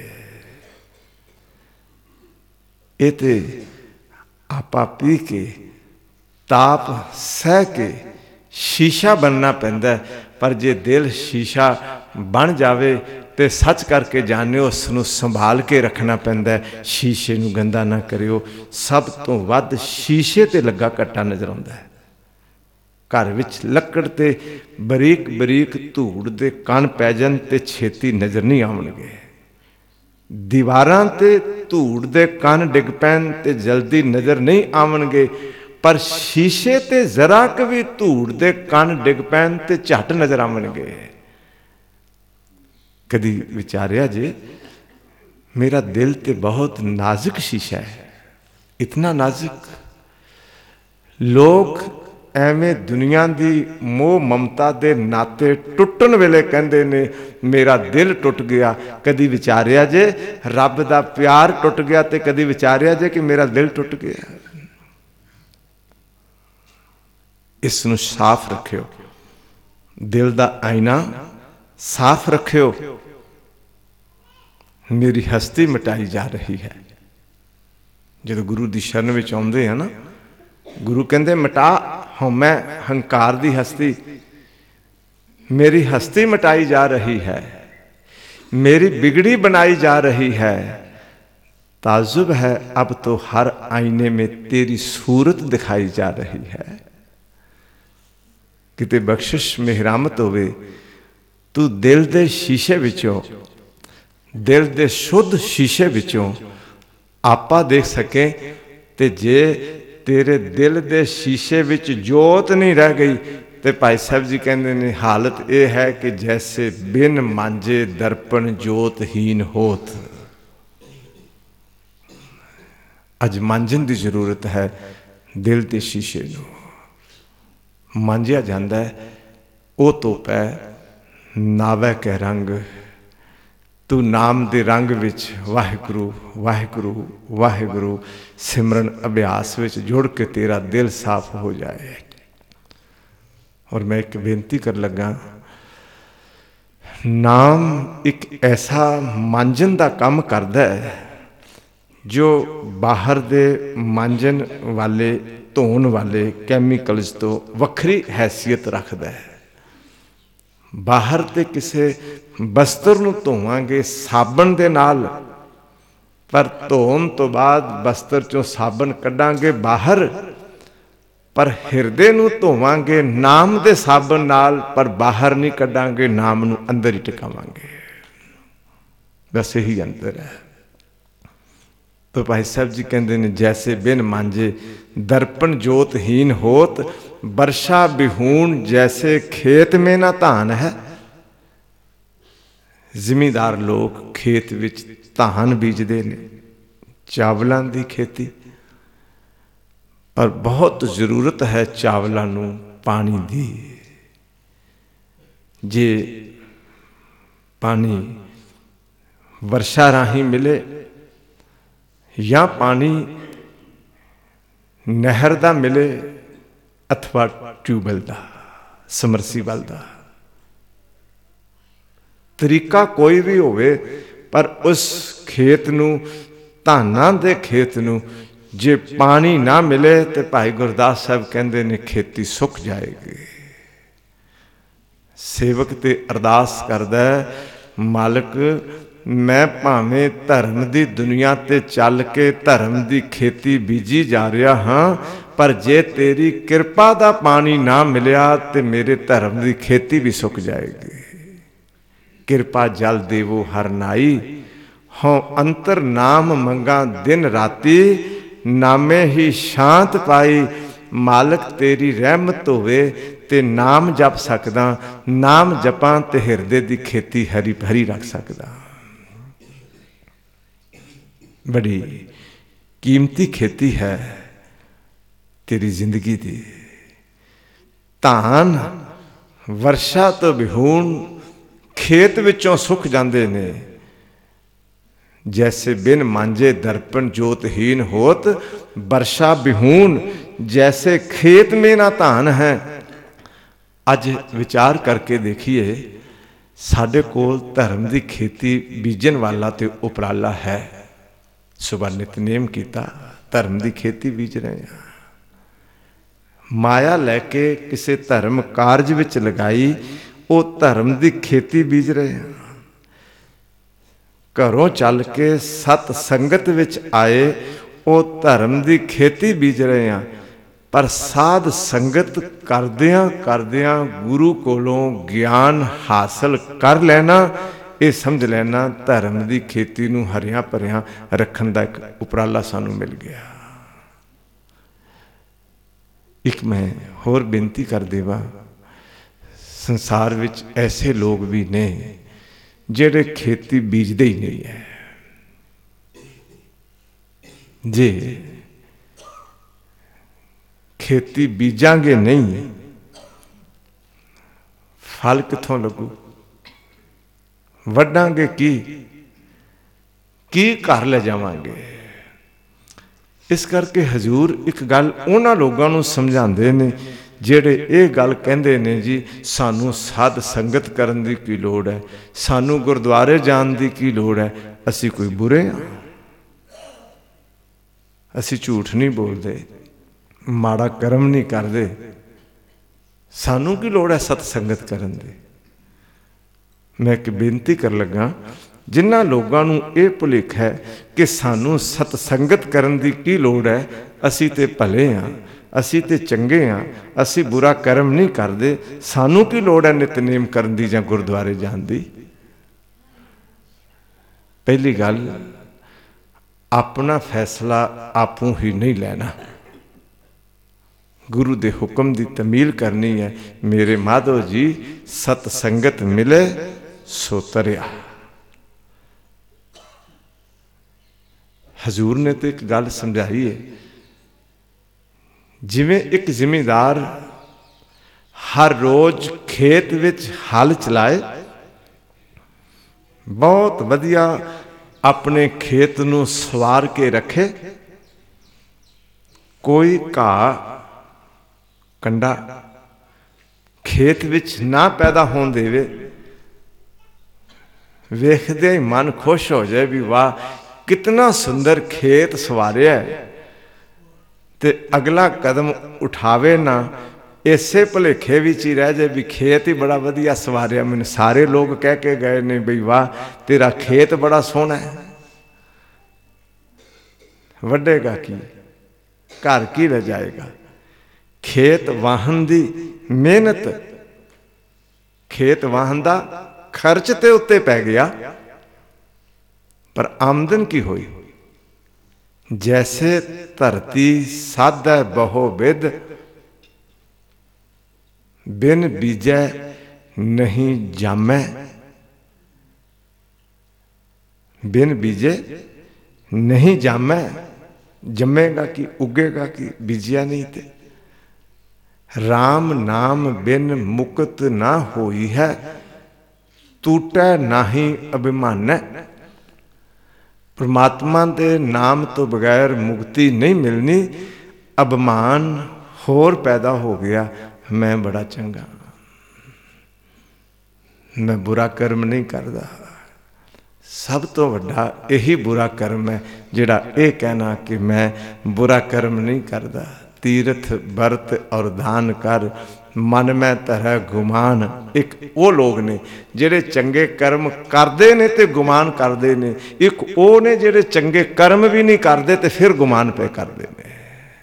ਇਹ ਤੇ ਆਪਾ ਪੀ ਕੇ ਤਾਪ ਸਹਿ ਕੇ ਸ਼ੀਸ਼ਾ ਬਣਨਾ ਪੈਂਦਾ, ਪਰ ਜੇ ਦਿਲ ਸ਼ੀਸ਼ਾ ਬਣ ਜਾਵੇ ਤੇ ਸੱਚ ਕਰਕੇ ਜਾਣਿਓ ਉਸ ਨੂੰ ਸੰਭਾਲ ਕੇ ਰੱਖਣਾ ਪੈਂਦਾ। ਸ਼ੀਸ਼ੇ ਨੂੰ ਗੰਦਾ ਨਾ ਕਰਿਓ। ਸਭ ਤੋਂ ਵੱਧ ਸ਼ੀਸ਼ੇ ਤੇ ਲੱਗਾ ਕੱਟਾ ਨਜ਼ਰ ਆਉਂਦਾ ਹੈ। ਘਰ ਵਿੱਚ ਲੱਕੜ ਤੇ ਬਰੀਕ ਬਰੀਕ ਧੂੜ ਦੇ ਕਣ ਪੈ ਜਾਣ ਤੇ ਛੇਤੀ ਨਜ਼ਰ ਨਹੀਂ ਆਉਣਗੇ। ਦੀਵਾਰਾਂ ਤੇ ਧੂੜ ਦੇ ਕਣ ਡਿੱਗ ਪੈਣ ਤੇ ਜਲਦੀ ਨਜ਼ਰ ਨਹੀਂ ਆਉਣਗੇ, ਪਰ ਸ਼ੀਸ਼ੇ ਤੇ ਜ਼ਰਾ ਕੁ ਵੀ ਧੂੜ ਦੇ ਕਣ ਡਿੱਗ ਪੈਣ ਤੇ ਝੱਟ ਨਜ਼ਰ ਆਉਣਗੇ। ਕਦੀ ਵਿਚਾਰਿਆ ਜੇ, ਮੇਰਾ ਦਿਲ ਤੇ ਬਹੁਤ ਨਾਜ਼ੁਕ ਸ਼ੀਸ਼ਾ ਹੈ, ਇਤਨਾ ਨਾਜ਼ੁਕ। ਲੋਕ ਐਵੇਂ ਦੁਨੀਆ ਦੀ ਮੋਹ ਮਮਤਾ ਦੇ ਨਾਤੇ ਟੁੱਟਣ ਵੇਲੇ ਕਹਿੰਦੇ ਨੇ ਮੇਰਾ ਦਿਲ ਟੁੱਟ ਗਿਆ। ਕਦੀ ਵਿਚਾਰਿਆ ਜੇ ਰੱਬ ਦਾ ਪਿਆਰ ਟੁੱਟ ਗਿਆ, ਤੇ ਕਦੀ ਵਿਚਾਰਿਆ ਜੇ ਕਿ ਮੇਰਾ ਦਿਲ ਟੁੱਟ ਗਿਆ। ਇਸ ਨੂੰ ਸਾਫ਼ ਰੱਖਿਓ, ਦਿਲ ਦਾ ਆਇਨਾ ਸਾਫ਼ ਰੱਖਿਓ। ਮੇਰੀ ਹਸਤੀ ਮਿਟਾਈ ਜਾ ਰਹੀ ਹੈ। ਜਦੋਂ ਗੁਰੂ ਦੀ ਸ਼ਰਨ ਵਿੱਚ ਆਉਂਦੇ ਆ ਨਾ, ਗੁਰੂ ਕਹਿੰਦੇ ਮਿਟਾ ਹਉਮੈ ਹੰਕਾਰ ਦੀ ਹਸਤੀ। ਮੇਰੀ ਹਸਤੀ ਮਿਟਾਈ ਜਾ ਰਹੀ ਹੈ, ਮੇਰੀ बिगड़ी बनाई जा रही है। ताजुब है अब तो हर आईने में तेरी सूरत दिखाई जा रही है। किते बख्शिश मेहरामत होवे, तू दिल दे शीशे विचों, दिल दे शुद्ध शीशे विचों आपा देख सके। ते जे तेरे दिल दे शीशे विच जोत नहीं रह गई, ਤੇ ਭਾਈ ਸਾਹਿਬ ਜੀ ਕਹਿੰਦੇ ਨੇ ਹਾਲਤ ਇਹ ਹੈ ਕਿ ਜੈਸੇ ਬਿਨ ਮਾਂਜੇ ਦਰਪਣ ਜੋਤਹੀਨ ਹੋਤ। ਅੱਜ ਮਾਂਜਣ ਦੀ ਜ਼ਰੂਰਤ ਹੈ। ਦਿਲ ਦੇ ਸ਼ੀਸ਼ੇ ਨੂੰ ਮਾਂਜਿਆ ਜਾਂਦਾ ਹੈ। ਉਹ ਧੋਪੈ ਨਾਵੈ ਕੈ ਰੰਗ, ਤੂੰ ਨਾਮ ਦੇ ਰੰਗ ਵਿੱਚ ਵਾਹਿਗੁਰੂ ਵਾਹਿਗੁਰੂ ਵਾਹਿਗੁਰੂ ਸਿਮਰਨ ਅਭਿਆਸ ਵਿੱਚ ਜੁੜ ਕੇ ਤੇਰਾ ਦਿਲ ਸਾਫ਼ ਹੋ ਜਾਏ। और मैं एक बेनती कर लगा, नाम एक ऐसा मांजन का काम करता है जो बाहर दे मांजन वाले धोन वाले कैमीकल्स तो वखरी हैसियत रखता है। बाहर ते किसे बस्तर नूं धोवांगे साबन दे नाल, पर धोन तो बाद बस्तर चों साबन कड्डांगे बाहर, पर हिरदे नूं धोवांगे नाम दे साबन नाल, पर बाहर नहीं कड्डांगे, नाम नूं अंदर ही टिकावांगे। बस यही अंतर है। तो भाई साहब जी कहते हैं जैसे बिन मांजे दर्पण जोतहीन होत, वर्षा बिहूण जैसे खेत में ना धान है। जिमीदार लोग खेत विच धान बीजते ने, चावलों की खेती। पर बहुत जरूरत है चावलों नूं पानी दी। जे पानी वर्षा राही मिले या पानी नहर दा मिले अथवा ट्यूबवैल दा, समरसीबल दा, तरीका कोई भी होवे, पर उस खेत नूं, धानां दे खेत नूं जे पानी ना मिले तो भाई गुरदास साहब कहंदे ने खेती सुक जाएगी। सेवक ते अरदास करदा है, मालिक मैं भावें धर्म की दुनिया ते चल के धर्म की खेती बीजी जा रहा हाँ, पर जे तेरी कृपा दा पानी ना मिलिया तो मेरे धर्म की खेती भी सुक जाएगी। कृपा जल देवो हर नाई, हों अंतर नाम मंगा दिन राती, नामे ही शांत पाई, मालिक तेरी रहमत होवे ते नाम जप सकदा, नाम जपां ते हिरदे दी खेती हरी भरी रख सकदा। बड़ी कीमती खेती है तेरी जिंदगी दी। धान वर्षा तो विहूण खेत विचों सुख जांदे ने, जैसे बिन मांझे दर्पण ज्योतहीन होत, वर्षा विहूण जैसे खेत में ना धान है। अज विचार करके देखिए, साडे कोल धर्म की खेती बीजन वाला तो उपराला है। सुबह नितनेम किया, धर्म की खेती बीज रहे हैं। माया लैके किसी धर्म कारज विच लगाई, वो धर्म की खेती बीज रहे हैं। घरों चल के सत संगत विच आए, वो धर्म की खेती बीज रहे हैं। पर साध संगत करदियां करदियां गुरु कोलों ज्ञान हासिल कर लेना, ये समझ लेना धर्म की खेती नूं हरियां भरियां रखण दा एक उपराला सानूं मिल गया। एक मैं होर बेनती कर देवां, संसार विच ऐसे लोग भी ने जिहड़े खेती बीजदे ही नहीं है। जे खेती बीजांगे नहीं, फल कित्थों लगू? वड्डांगे की घर ले जावांगे? इस करके हजूर एक गल उन्हां लोगां नूं समझांदे ने ਜਿਹੜੇ ਇਹ ਗੱਲ ਕਹਿੰਦੇ ਨੇ जी सानू साध संगत करन दी की लोड़ है, सानू गुरुद्वारे जाण दी की लोड़ है। असी कोई बुरे हाँ? असी झूठ नहीं बोलते, माड़ा कर्म नहीं करते, सानू की लोड़ है सतसंगत करन दी? मैं एक बेनती कर लगा, जिन्हां लोगां नूं ये भुलेख है कि सानू सतसंगत करन दी की लोड़ है, असी ते भले हाँ, असी ते चंगे हाँ, असी बुरा कर्म नहीं करते, सानू की लोड़ है नितनेम करन दी जां गुरुद्वारे जाण दी? पहली गल, अपना फैसला आपूं ही नहीं लेना, गुरु दे हुक्म दी तमील करनी है। मेरे माधव जी सतसंगत मिले सो तरिया। हजूर ने तो एक गल समझाई है, जिवें एक जिमीदार हर रोज खेत विच हल चलाए, बहुत वधिया अपने खेत नूं सवार के रखे, कोई घाह कंडा खेत विच ना पैदा होण देवे, वेखदे ही मन खुश हो जाए भी वाह कितना सुंदर खेत सवारिया है, ते अगला कदम उठावे ना, इसे भुलेखे विच ही रह जाए भी खेत ही बड़ा वधिया सवारिया, मैनूं सारे लोग कह के गए ने बई वाह तेरा खेत बड़ा सोहना है। वड्डेगा की, घर की रह जाएगा? खेत वाहन दी मेहनत, खेत वाहन दा खर्च ते उत्ते पै गया, पर आमदन की हुई? जैसे धरती साधै बहु विद, बिन बीजै नहीं जामै, बिन बीजे नहीं जामै। जम्मेगा कि उगेगा कि बीजिया नहीं ते। राम नाम बिन मुकत ना होई है, टूटै नाही अभिमान। परमात्मा के नाम तो बगैर मुक्ति नहीं मिलनी। अभिमान होर पैदा हो गया, मैं बड़ा चंगा, मैं बुरा कर्म नहीं करता। सब तो वड्डा यही बुरा कर्म है जिहड़ा ये कहना कि मैं बुरा कर्म नहीं करता। तीरथ बरत और दान कर, मन में तरह गुमान। एक वो लोग ने जिहड़े चंगे कर्म करते ने ते गुमान करते ने, एक वो ने जिहड़े चंगे कर्म भी नहीं करते ते फिर गुमान पे करते ने।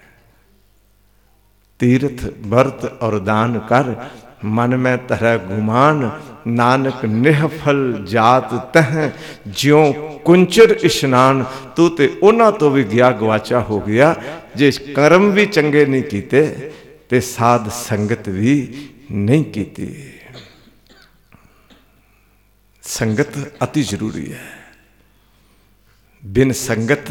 तीरथ बरत और दान कर, मन में तरह गुमान। नानक निहफल जात तह, ज्यों कुंचर इशनान। तू ते उन्हां तो भी गया गवाचा हो गया जे कर्म भी चंगे नहीं कीते ते साध संगत भी नहीं कीती। संगत अति जरूरी है। बिन संगत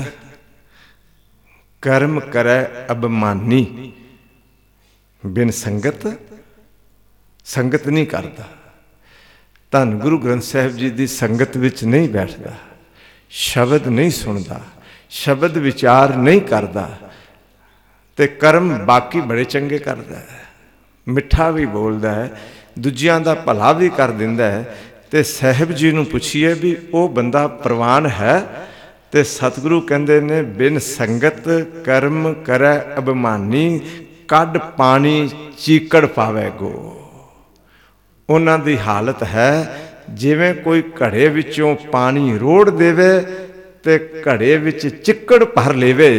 कर्म करे अभिमानी। बिन संगत संगत नहीं करता। धन गुरु ग्रंथ साहिब जी की संगत विच नहीं बैठता, शब्द नहीं सुनता, शब्द विचार नहीं करता, ते कर्म बाकी बड़े चंगे करता है। मिठा भी बोलता है, दूजियां दा भला भी कर दिंदा है। ते साहिब जी नूं पुछिए भी वो बंदा प्रवान है? ते सतगुरु कहंदे ने बिन संगत कर्म करे अभिमानी, कड पानी चीकड़ पावे गो। उन्हां दी हालत है जिवें कोई घड़े विचों पानी रोड़ देवे ते घड़े विच चिक्कड़ भर लेवे।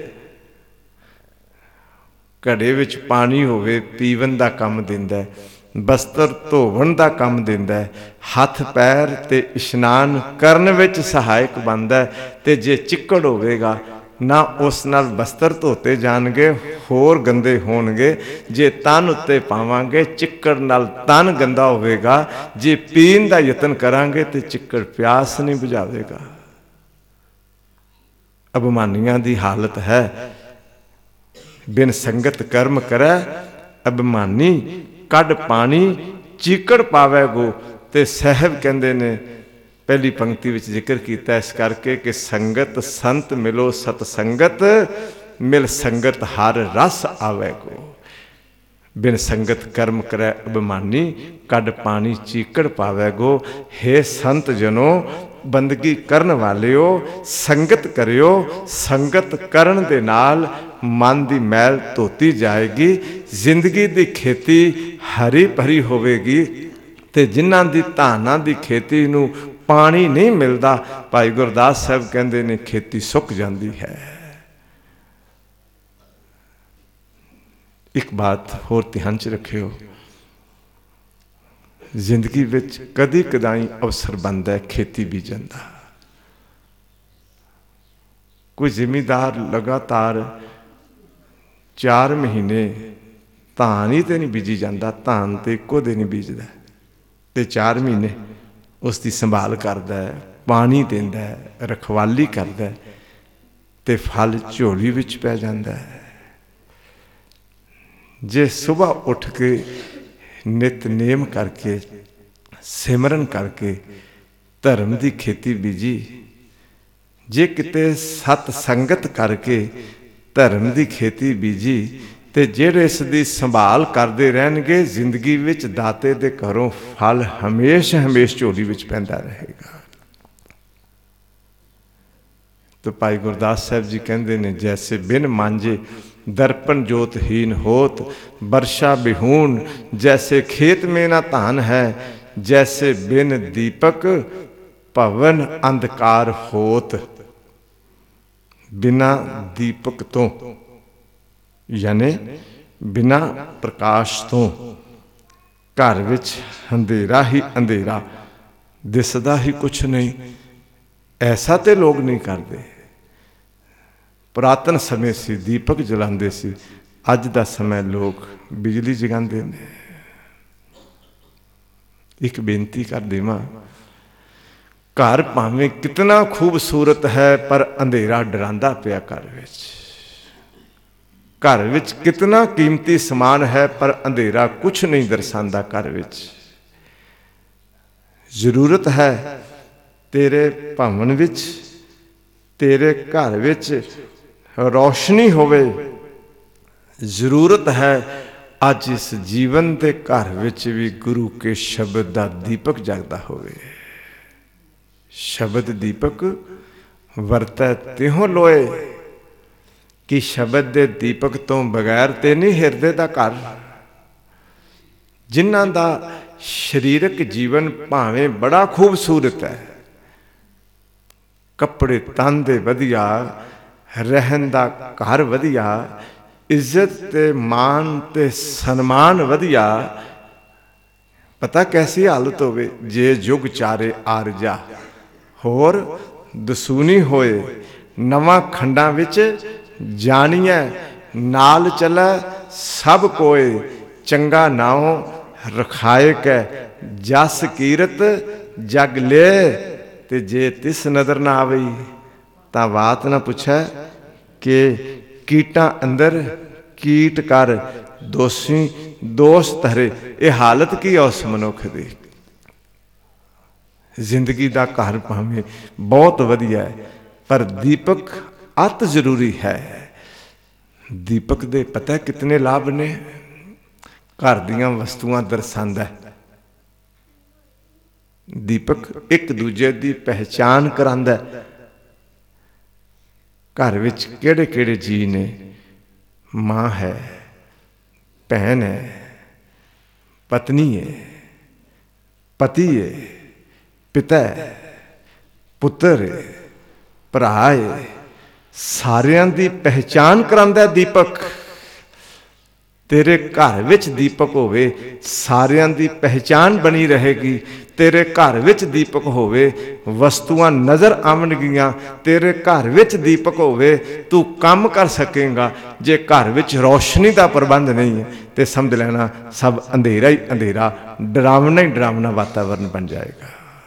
घड़े विच पानी होवे पीवन दा काम दिंदा है, बस्तर धोवन दा काम दिंदा है, हथ पैर ते इशनान करन विच सहायक बनदा है। ते जे चिक्कड़ होवेगा ना उस नाल बस्तर धोते जाणगे, होर गंदे होणगे। जे तन उत्ते पावांगे चिक्कड़ नाल तन गंदा होवेगा। जे पीण दा यतन करांगे ते चिक्कड़ प्यास नहीं बुझावेगा। अभिमानियां दी हालत है बिन संगत कर्म करे अभिमानी, कड पानी चीकड़ पावे गो। ते साहिब कहंदे ने पहली पंक्ति विच जिक्र किया इस करके कि संगत संत मिलो सतसंगत, मिल संगत हर रस आवे गो। बिन संगत कर्म करे अभिमानी, कड पानी चीकड़ पावे गो। हे संत जनो बंदगी करन वालिओ, संगत करियो। संगत करन दे नाल मन दी मैल धोती जाएगी, जिंदगी दी खेती हरी भरी होवेगी। ते जिन्हां दी धानां दी खेती नूं पानी नहीं मिलता, भाई गुरदास साहब कहते ने खेती सुक जाती है। एक बात होर ध्यान च रखियो, जिंदगी विच कदी कदाई अवसर बनता है खेती बीजन का। कोई जिमीदार लगातार 4 महीने धान ही तो नहीं बीजी जाता, धान तो एको दिन ही बीजदा ते 4 महीने उसकी संभाल करता है, पानी देंदा है, रखवाली करता है, ते फल झोली विच पै जाता है। जे सुबह उठ के नितनेम करके सिमरन करके धर्म की खेती बीजी, जे किते सत संगत करके धर्म की खेती बीजी, ते जेड़े इसकी संभाल करते रहनगे, जिंदगी विच दाते दे घरों फल हमेश हमेश झोली विच पैंदा रहेगा। तो भाई गुरदास साहब जी कहते हैं, जैसे बिन मांझे दर्पण ज्योतहीन होत, वर्षा बिहून जैसे खेत में ना धान है, जैसे बिन दीपक भवन अंधकार होत। बिना दीपक तो यानी बिना प्रकाश तो घर विच अंधेरा ही अंधेरा, दिसदा ही कुछ नहीं। ऐसा तो लोग नहीं करते। पुरातन समय से दीपक जलाते सी, अज दा समय लोग बिजली जगाते हैं। एक बेनती कर देवां, घर भावें कितना खूबसूरत है पर अंधेरा डरांदा पिया घर विच। घर विच कितना कीमती समान है, पर अंधेरा कुछ नहीं दर्शांदा। घर विच जरूरत है तेरे भवन विच, तेरे घर विच रोशनी होवे। जरूरत है अज इस जीवन के घर विच भी गुरु के शब्द का दीपक जगदा होवे। शब्द दीपक वरतै त्यों लोए, कि शब्द दे दीपक तो बगैर ते नहीं हिरदे दा घर। जिन्हां दा शरीरक जीवन भावें बड़ा खूबसूरत है, कपड़े तन दे वधिया, रहन दा घर वधिया, इज्जत ते मान ते सन्मान वधिया, पता कैसी हालत होवे जे जुग चारे आरजा। होर दसूनी होए नवां खंडां विच जानिए, नाल चलै सब कोए। चंगा नाओ रखाए कै जस कीरत जग ले, ते जे तिस नदर ना आवई तां बात ना पुछै कि कीटां अंदर कीट कर दोषी दोष धरे। ये हालत की है उस मनुख दी। जिंदगी का घर भावें बहुत वधिया है, पर दीपक अत जरूरी है। दीपक दे पता कितने लाभ ने? घर दियां वस्तुआं दर्शांदा है। दीपक एक दूजे की पहचान करांदा है। घर विच किहड़े किहड़े जी ने? मां है, भैन है, पत्नी है, पति है, पिता है, पुत्र है, भरा है। सारियां दी पहचान करांदा दीपक। तेरे घर विच दीपक होवे, सारियां दी पहचान बनी रहेगी। तेरे घर विच दीपक होवे, वस्तुआं नज़र आवणगियां। तेरे घर विच दीपक होवे, तू काम कर सकेगा। जे घर विच रोशनी का प्रबंध नहीं है तो समझ लेना सब अंधेरा ही अंधेरा, डरावना ही डरावना वातावरण बन जाएगा।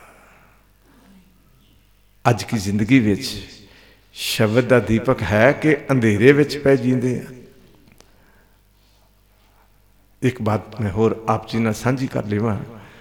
अज की जिंदगी विच शब्द का दीपक है कि अंधेरे विच पै जींदे हैं। एक बात मैं होर आप जी नाल सांझी कर लेवां।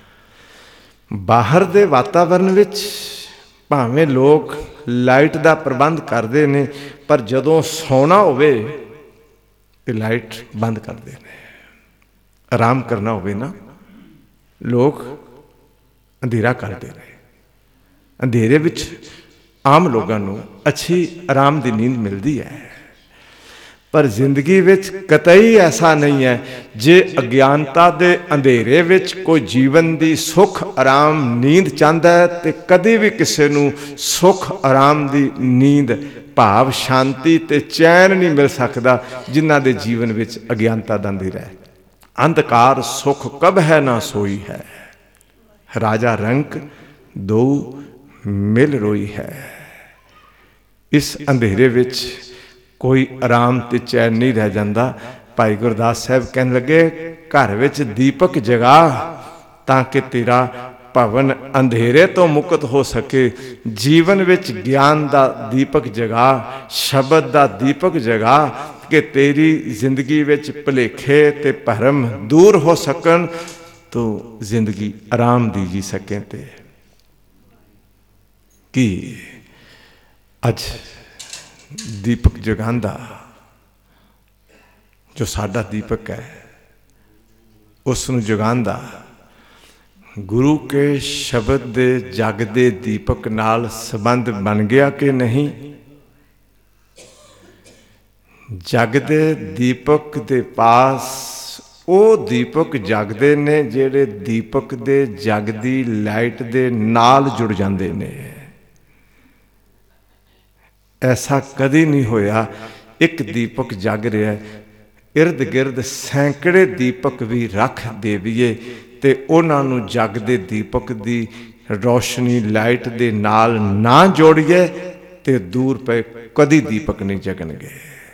बाहर दे वातावरण विच भावें लोग लाइट का प्रबंध करते हैं, पर जदों सौना होवे ते लाइट बंद करते हैं। आराम करना होवे ना, लोग अंधेरा करते हैं। अंधेरे विच आम लोगों को अच्छी आराम की नींद मिलती है, पर जिंदगी विच कतई ऐसा नहीं है। जे अज्ञानता दे अंधेरे विच कोई जीवन की सुख आराम नींद चाहता है, तो कभी भी किसी नूं सुख आराम की नींद भाव शांति ते चैन नहीं मिल सकता, जिन्हां दे जीवन विच अज्ञानता दा अंधेरा है। अंधकार सुख कब है ना सोई है, राजा रंक दो मिल रोई है। इस अंधेरे विच कोई आराम ते चैन नहीं रह जाता। भाई गुरदास साहब कहने लगे, घर विच दीपक जगा ताकि तेरा भवन अंधेरे तो मुक्त हो सके। जीवन विच ज्ञान का दीपक जगा, शब्द का दीपक जगा, कि तेरी जिंदगी विच भुलेखे ते भरम दूर हो सकन, तो जिंदगी आराम दी जी सकें। ते कि अज दीपक जगांदा जो साडा दीपक है, उसनूं जगांदा गुरु के शब्द दे जगदे दीपक नाल संबंध बन गया कि नहीं? जगदे दीपक दे पास वो दीपक जगदे ने जेड़े दीपक दे जगदी लाइट दे नाल जुड़ जांदे ने। ऐसा कदी नहीं होया एक दीपक जग रहा है, इर्द गिर्द सैकड़े दीपक भी रख देवीए ते उन्हां नूं जगदे दीपक दी रोशनी लाइट दे नाल ना जोड़िए ते दूर पे कदी दीपक नहीं जगणगे।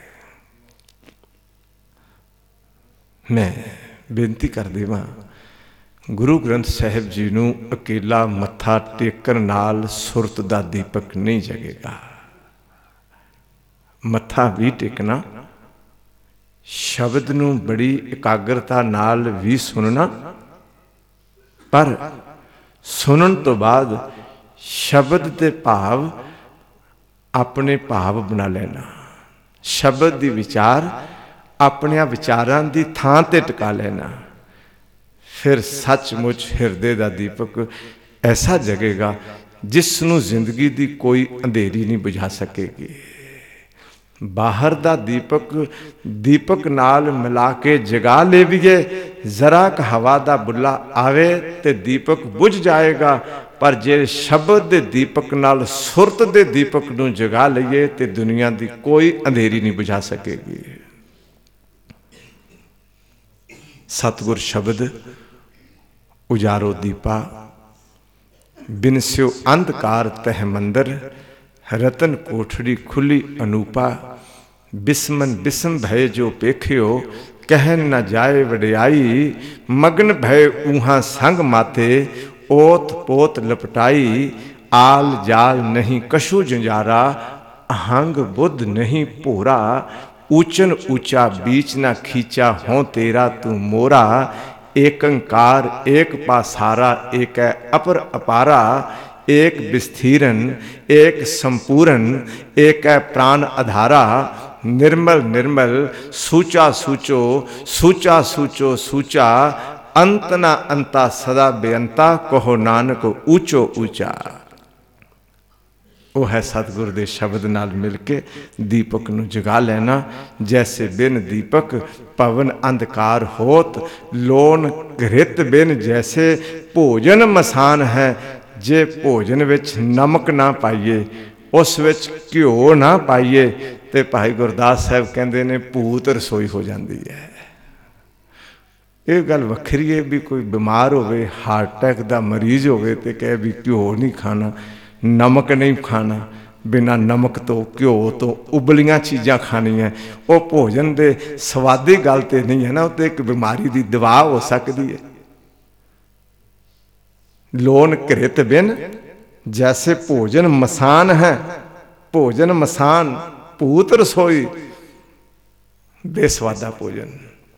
मैं बेनती कर देवां, गुरु ग्रंथ साहिब जी नूं अकेला मत्था टेकण नाल सुरत दा दीपक नहीं जगेगा। मत्था भी टेकना ਸ਼ਬਦ ਨੂੰ ਬੜੀ ਇਕਾਗਰਤਾ ਨਾਲ ਵੀ ਸੁਣਨਾ, ਪਰ ਸੁਣਨ ਤੋਂ ਬਾਅਦ ਸ਼ਬਦ ਦੇ ਭਾਵ ਆਪਣੇ ਭਾਵ ਬਣਾ ਲੈਣਾ। ਸ਼ਬਦ ਦੀ ਵਿਚਾਰ ਆਪਣਿਆਂ ਵਿਚਾਰਾਂ ਦੀ ਥਾਂ ਤੇ ਟਿਕਾ ਲੈਣਾ। ਫਿਰ ਸੱਚਮੁੱਚ ਹਿਰਦੇ ਦਾ ਦੀਪਕ ਐਸਾ ਜਗੇਗਾ ਜਿਸ ਨੂੰ ਜ਼ਿੰਦਗੀ ਦੀ ਕੋਈ ਅੰਧੇਰੀ ਨਹੀਂ ਬੁਝਾ ਸਕੇਗੀ। ਬਾਹਰ ਦਾ ਦੀਪਕ ਨਾਲ ਮਿਲਾ ਕੇ ਜਗਾ ਲੇਵੀਏ, ਜ਼ਰਾ ਕ ਹਵਾ ਦਾ ਬੁੱਲਾ ਆਵੇ ਤੇ ਦੀਪਕ ਬੁਝ ਜਾਏਗਾ। ਪਰ ਜੇ ਸ਼ਬਦ ਦੇ ਦੀਪਕ ਨਾਲ ਸੁਰਤ ਦੇ ਦੀਪਕ ਨੂੰ ਜਗਾ ਲਈਏ ਤੇ ਦੁਨੀਆ ਦੀ ਕੋਈ ਅੰਧੇਰੀ ਨਹੀਂ ਬੁਝਾ ਸਕੇਗੀ। ਸਤਿਗੁਰ ਸ਼ਬਦ ਉਜਾਰੋ ਦੀਪਾ, ਬਿਨਸਿਓ ਅੰਧਕਾਰ ਤਹਿ ਮੰਦਰ, ਰਤਨ ਕੋਠੜੀ ਖੁੱਲੀ ਅਨੂਪਾ। ਬਿਸਮਨ ਬਿਸਮ ਭਏ ਜੋ ਪੇਖਿਓ, ਕਹਿਨ ਨਾ ਜਾਏ ਵਡਿਆਈ। ਮਗਨ ਭਏ ਊਹਾਂ ਸੰਗ ਮਾਤੇ, ਓਤ ਪੋਤ ਲਪਟਾਈ। ਆਲ ਜਾਲ ਨਹੀਂ ਕਛੂ ਜੰਜਾਰਾ, ਅਹੰਗ ਬੁੱਧ ਨਹੀਂ ਭੋਰਾ। ਊਚਨ ਊਚਾ बीच ना खींचा, हों तेरा तू मोरा। एक अंकार एक पासारा, एक है अपर अपारा। एक विस्थिरन एक संपूरन, एक है प्राण आधारा। निर्मल निर्मल सूचा सूचो, सूचा सूचो सूचा। अंत ना अंता सदा बेअंता, कहो नानक ऊंचो ऊंचा। ਉਹ ਹੈ ਸਤਿਗੁਰ ਦੇ ਸ਼ਬਦ ਨਾਲ ਮਿਲ ਕੇ ਦੀਪਕ ਨੂੰ ਜਗਾ ਲੈਣਾ। ਜੈਸੇ ਬਿਨ ਦੀਪਕ ਪਵਨ ਅੰਧਕਾਰ ਹੋਤ, ਲੋਨ ਘ੍ਰਿਤ ਬਿਨ ਜੈਸੇ ਭੋਜਨ ਮਸਾਨ ਹੈ। ਜੇ ਭੋਜਨ ਵਿੱਚ ਨਮਕ ਨਾ ਪਾਈਏ, ਉਸ ਵਿੱਚ ਘਿਓ ਨਾ ਪਾਈਏ, ਤੇ ਭਾਈ ਗੁਰਦਾਸ ਸਾਹਿਬ ਕਹਿੰਦੇ ਨੇ ਭੂਤ ਰਸੋਈ ਹੋ ਜਾਂਦੀ ਹੈ। ਇਹ ਗੱਲ ਵੱਖਰੀ ਹੈ ਵੀ ਕੋਈ ਬਿਮਾਰ ਹੋਵੇ, ਹਾਰਟ ਅਟੈਕ ਦਾ ਮਰੀਜ਼ ਹੋਵੇ ਤੇ ਕਹੇ ਵੀ ਘਿਓ ਨਹੀਂ ਖਾਣਾ, ਨਮਕ ਨਹੀਂ ਖਾਣਾ, ਬਿਨਾਂ ਨਮਕ ਤੋਂ ਘਿਓ ਤੋਂ ਉਬਲੀਆਂ ਚੀਜ਼ਾਂ ਖਾਣੀਆਂ। ਉਹ ਭੋਜਨ ਦੇ ਸਵਾਦੀ ਗੱਲ ਤੇ ਨਹੀਂ ਹੈ ਨਾ, ਉਹ ਤੇ ਇੱਕ ਬਿਮਾਰੀ ਦੀ ਦਵਾ ਹੋ ਸਕਦੀ ਹੈ। ਲੋਨ ਘ੍ਰਿਤ ਬਿਨ ਜੈਸੇ ਭੋਜਨ ਮਸਾਨ ਹੈ। ਭੋਜਨ ਮਸਾਨ, ਭੂਤ ਰਸੋਈ, ਬੇਸਵਾਦਾ ਭੋਜਨ।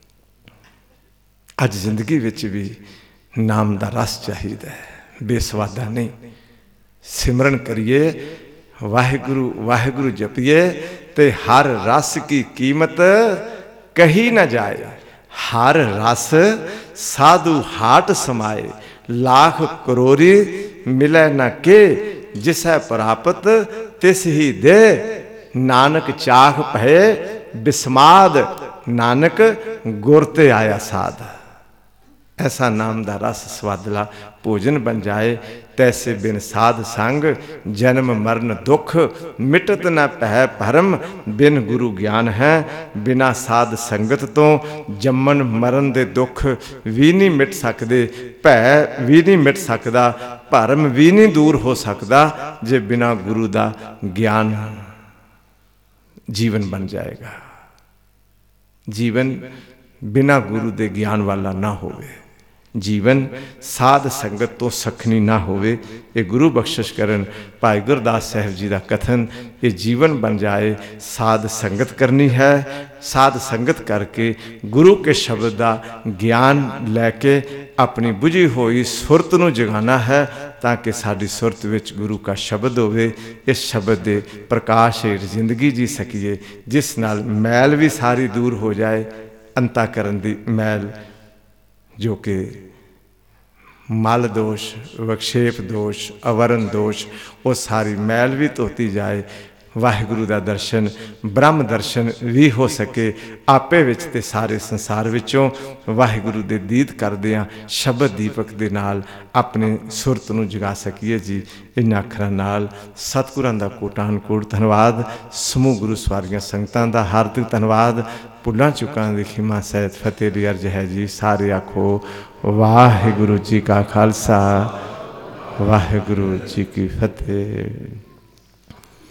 ਅੱਜ ਜ਼ਿੰਦਗੀ ਵਿੱਚ ਵੀ ਨਾਮ ਦਾ ਰਸ ਚਾਹੀਦਾ ਹੈ, ਬੇਸਵਾਦਾ ਨਹੀਂ। ਸਿਮਰਨ ਕਰੀਏ, ਵਾਹਿਗੁਰੂ ਵਾਹਿਗੁਰੂ ਜਪੀਏ ਤੇ ਹਰ ਰਸ ਕੀ ਕੀਮਤ ਕਹੀ ਨਾ ਜਾਏ। ਹਰ ਰਸ ਸਾਧੂ ਹਾਟ ਸਮਾਏ, ਲਾਖ ਕਰੋਰੀ ਮਿਲੈ ਨਾ ਕੇ। ਜਿਸੈ ਪ੍ਰਾਪਤ ਤਿਸ ਹੀ ਦੇ, ਨਾਨਕ ਚਾਖ ਭਏ ਬਿਸਮਾਦ। ਨਾਨਕ ਗੁਰ ਤੇ ਆਇਆ ਸਾਧ। ऐसा नाम दा रस स्वादला भोजन बन जाए। तैसे बिन साध संग जन्म मरण दुख, मिटत न पै भरम। बिन गुरु ज्ञान है, बिना साध संगत तो जम्मन मरण दे दुख भी नहीं मिट सकते। भै भी नहीं मिट सकता, भरम भी नहीं दूर हो सकता जे बिना गुरु दा ज्ञान जीवन बन जाएगा। जीवन बिना गुरु दे ज्ञान वाला ना होवे, जीवन साध संगत तो सखनी ना होवे। ये गुरु बख्शिश करन भाई गुरदास साहब जी का कथन। ये जीवन बन जाए, साध संगत करनी है। साध संगत करके गुरु के शब्द का ज्ञान लैके अपनी बुझी हुई सुरत नूं जगाना है, ताकि साडी सुरत विच गुरु का शब्द होवे। इस शब्द के प्रकाश हेठ जिंदगी जी सकीए, जिस नाल मैल भी सारी दूर हो जाए। अंताकरण दी मैल जो कि मल दोष, विक्षेप दोष, अवरण दोष, वो सारी मैल भी धोती जाए। वाहिगुरु का दर्शन, ब्रह्म दर्शन भी हो सके आपे विच ते सारे संसार विचों। वाहिगुरु दे दीद करदियां शब्द दीपक दे नाल अपने सुरत नूं जगा सकीए जी। इन्हां अखरां नाल सतगुरां दा कोटान कोट धन्नवाद। समूह गुरु सवारियां संगतां दा हार्दिक धन्नवाद। भुलां चुकां दी खिमा सहित फतेह दी अर्ज है जी। सारे आखो वाहिगुरु जी का खालसा, वाहिगुरु जी की फतेह।